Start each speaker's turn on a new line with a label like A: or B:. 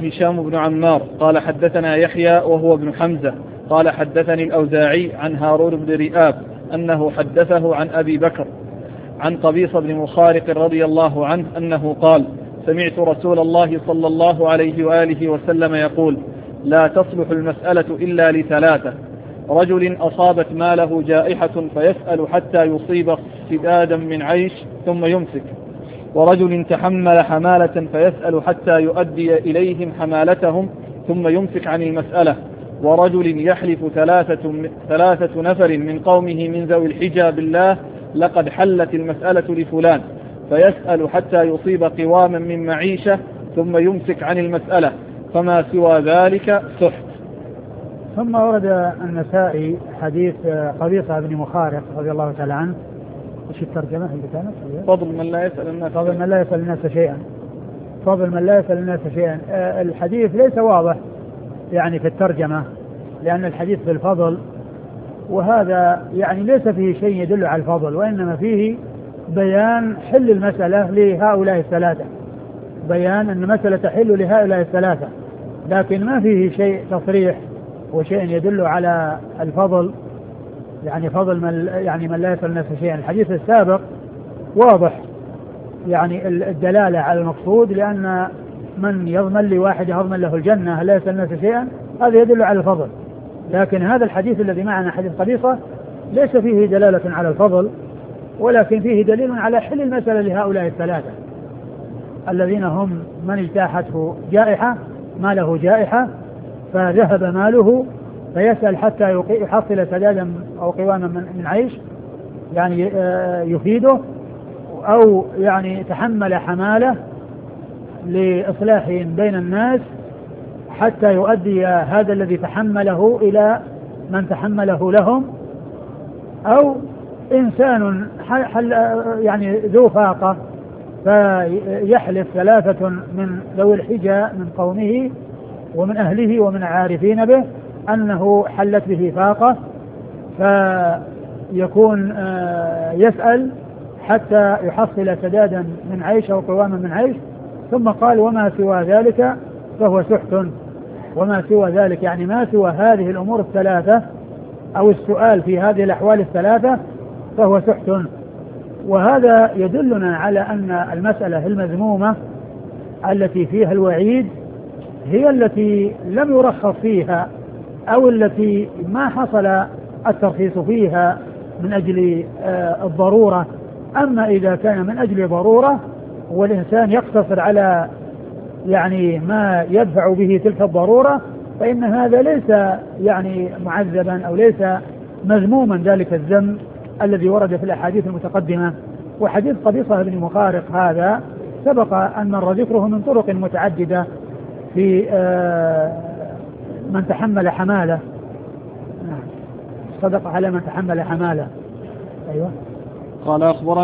A: هشام بن عمار قال حدثنا يحيى وهو ابن حمزة قال حدثني الأوزاعي عن هارون بن رئاب أنه حدثه عن أبي بكر عن قبيصة بن مخارق رضي الله عنه أنه قال سمعت رسول الله صلى الله عليه وآله وسلم يقول لا تصلح المسألة إلا لثلاثة: رجل أصابت ماله جائحة فيسأل حتى يصيب سدادا من عيش ثم يمسك، ورجل تحمل حمالة فيسأل حتى يؤدي إليهم حمالتهم ثم يمسك عن المسألة، ورجل يحلف ثلاثة نفر من قومه من ذوي الحجى بالله لقد حلت المسألة لفلان، فيسأل حتى يصيب قواما من معيشة ثم يمسك عن المسألة، فما سوى ذلك سحت.
B: ثم ورد النسائي حديث قبيصة بن مخارق رضي الله تعالى عنه. وش الترجمة اللي كانت؟
A: فضل من لا يسأل الناس
B: فضل من لا يسأل الناس شيئا. فضل من لا يسأل الناس شيئا. الحديث ليس واضح يعني في الترجمة، لأن الحديث في الفضل، وهذا يعني ليس فيه شيء يدل على الفضل، وإنما فيه بيان حل المسألة لهؤلاء الثلاثة، بيان أن المسألة تحل لهؤلاء الثلاثة، لكن ما فيه شيء تصريح وشيء يدل على الفضل، يعني فضل من لا يسأل الناس شيئا. الحديث السابق واضح يعني الدلالة على المقصود، لأن من يضمن لواحد يضمن له الجنة لا يسأل الناس شيئا، هذا يدل على الفضل. لكن هذا الحديث الذي معنا حديث قبيصة ليس فيه دلالة على الفضل، ولكن فيه دليل على حل المسألة لهؤلاء الثلاثة الذين هم من اجتاحته جائحة، ماله جائحة فذهب ماله، فيسأل حتى يحصل سدادا أو قواما من عيش يعني يفيده، أو يعني تحمل حمالة لإصلاح بين الناس حتى يؤدي هذا الذي تحمله إلى من تحمله لهم، أو إنسان يعني ذو فاقة فيحلف ثلاثة من ذوي الحجى من قومه ومن أهله ومن عارفين به أنه حلت به فاقة، فيكون يسأل حتى يحصل سدادا من عيش أو قواما من عيش، ثم قال وما سوى ذلك فهو سحت. وما سوى ذلك يعني ما سوى هذه الأمور الثلاثة أو السؤال في هذه الأحوال الثلاثة فهو سحت. وهذا يدلنا على أن المسألة المذمومة التي فيها الوعيد هي التي لم يرخص فيها، أو التي ما حصل الترخيص فيها من أجل الضرورة. أما إذا كان من أجل ضرورة والإنسان يقتصر على يعني ما يدفع به تلك الضرورة، فإن هذا ليس يعني معذبا أو ليس مذموما ذلك الذم الذي ورد في الأحاديث المتقدمة. وحديث قبيصة بن مخارق هذا سبق أن مر ذكره من طرق متعددة في من تحمل حمالة، صدق على من تحمل حمالة. أيوة.
A: قال أخبرنا